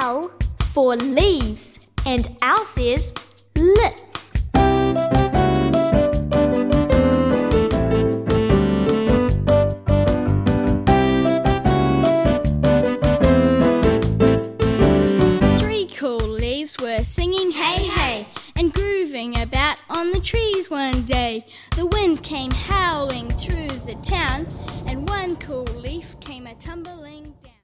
L for leaves, and L says L. Three cool leaves were singing hey hey and grooving about on the trees one day. The wind came howling through the town, and one cool leaf came a tumbling down.